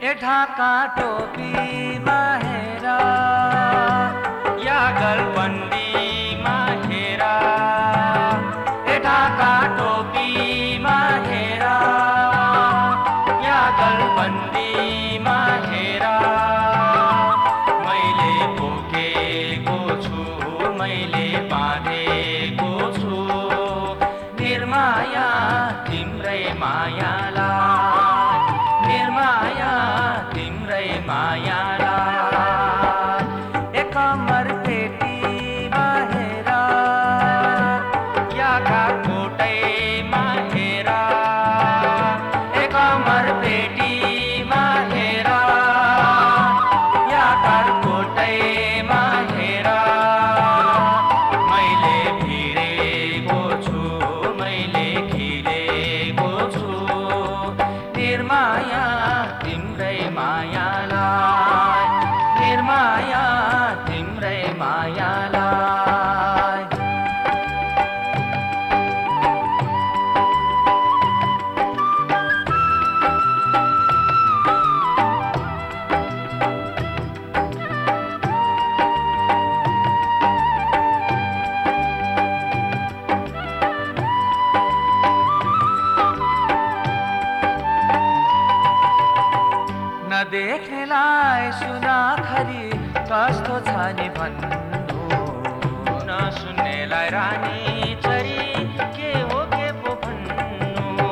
ढाका टोपीमा हेर या गलबन्दीमा हेर ढाका टोपीमा हेर या गलबन्दीमा हेर मैले बोकेको छु मैले बाँधेको छु निर्माया तिम्रै मायालाई निर्माया तिम्रै मायालाई एक कमर पेटीमा हेर या काठकोटैमा हेर एक कमर पेटीमा हेर या काठकोटैमा हेर मैले भिडेको छु मैले खिलेको छु निर्माया तिम्रै मायालाई निर्माया तिम्रै मायालाई नदेख्नेलाई सुनाखरी कस्तो छ नि भन्नु नसुन्नेलाई रानी चरी के हो के पो भन्नु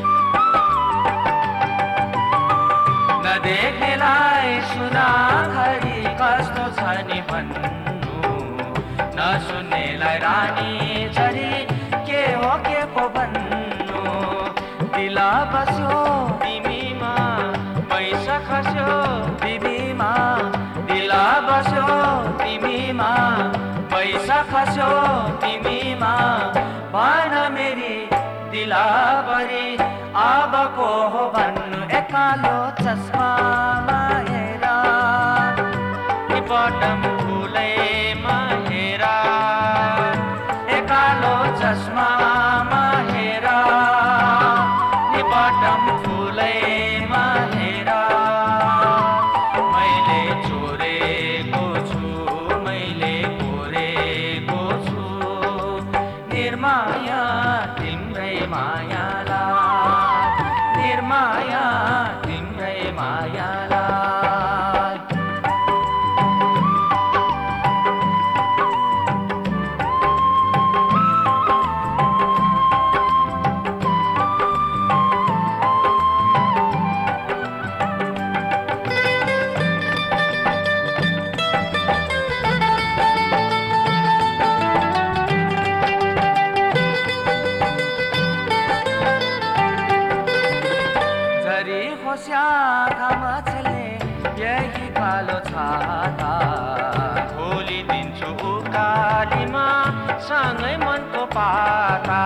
नदेख्नेलाई सुनाखरी कस्तो छ नि भन्नु नसुन्नेलाई रानी चरी के हो के पो भन्नु दिल बस्यो तिमीमा पैसा खस्यो तिमीमा दिल बस्यो तिमीमा पैसा खस्यो तिमीमा भन मेरी दिलभरि अबको हो भन्नु एकालो चस्मामा हेर बटम फुलैमा हेर एकालो चस्मामा हेर बटम फुलैमा हेर मैले चोरेको छु मैले कोरेको छु निर्माया तिम्रै मायालाई निर्माया तिम्रै मायालाई घाम छले यही कालो छाता खोलिदिन्छु उकालीमा सँगै मनको पाता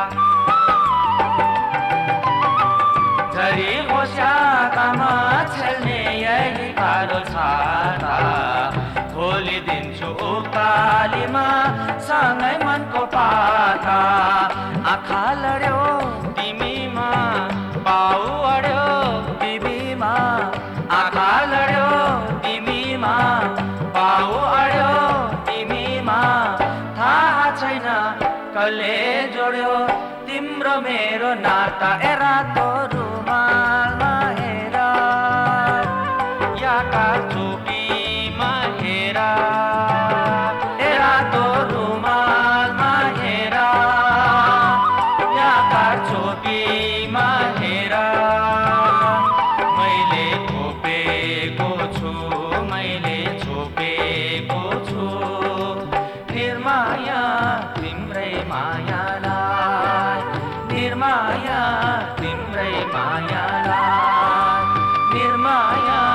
झरी होस्या घाम छल्ने यही कालो छाता खोलिदिन्छु उकालीमा सँगै मनको पाता आँखा लड्यो तिमीमा बाउ अड्यो तिमीमा आँखा लड्यो तिमीमा बाउ अड्यो तिमीमा थाहा छैन कसले जोड्यो तिम्रो मेरो नाता ए रातो रुमालमा हेर या काचोपीमा हेर ए रातो रुमालमा हेर या काचोपीमा हेर मैले छोपेको छु मैले छोपेको छु निर्माया तिम्रै मायालाई निर्माया तिम्रै मायालाई निर्माया